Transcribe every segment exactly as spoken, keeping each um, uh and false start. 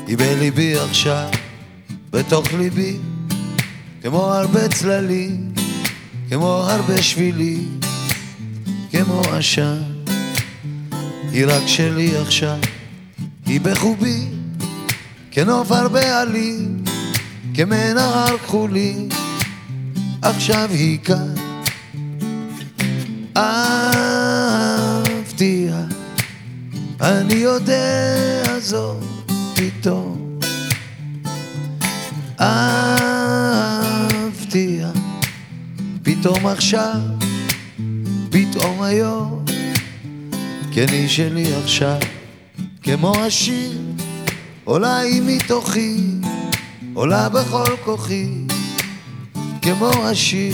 היא בליבי עכשיו, בתוך ליבי, כמו הרבה צללים, כמו הרבה שבילים, כמו עשן. היא רק שלי עכשיו, היא בחובי, כנוף הרבה עלים, כמנהר כחולי, עכשיו היא כאן. אהבתיה, אני יודע זאת פתאום. אהבתיה, פתאום עכשיו, פתאום היום, כן היא שלי עכשיו, כמו השיר, עולה היא מתוכי, עולה בכל כוחי, כמו השיר.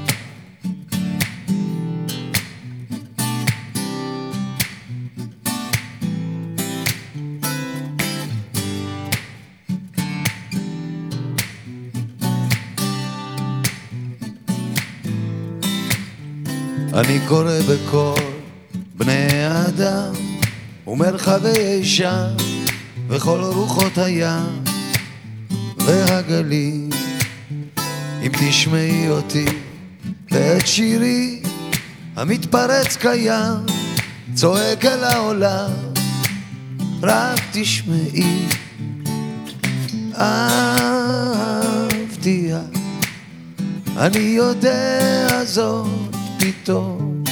אני קורא בכל בני האדם ומרחבי שם וכל רוחות הים והגלים. אם תשמעי אותי ואת שירי המתפרץ קיים, צועק אל העולם, רק תשמעי. אהבתיה, אני יודע זאת פתאום.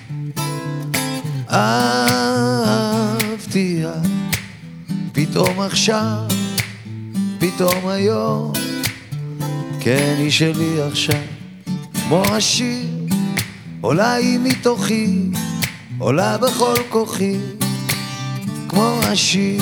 אהבתיה, פתאום עכשיו, פתאום היום, כן היא שלי עכשיו, כמו השיר, עולה היא מתוכי, עולה בכל כוחי, כמו השיר.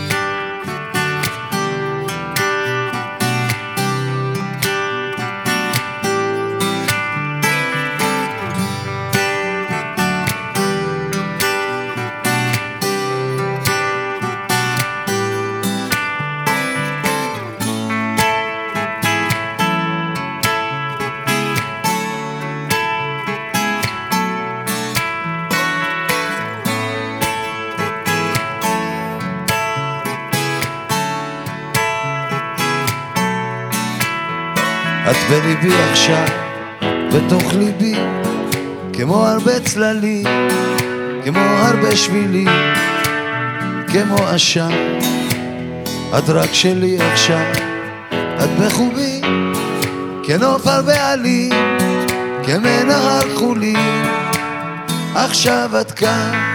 את בליבי עכשיו, בתוך ליבי, כמו הרבה צללים, כמו הרבה שבילים, כמו עשן. את רק שלי עכשיו, את בחובי, כנוף הרבה עלים, כמנהר כחולי, עכשיו את כאן.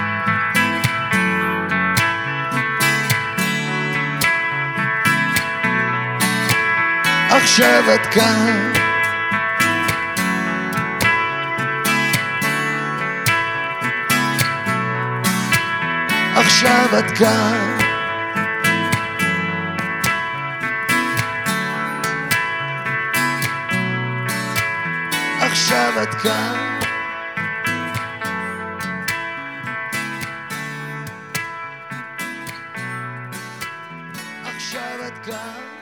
עכשיו את כאן. עכשיו את כאן. עכשיו את כאן. עכשיו את כאן.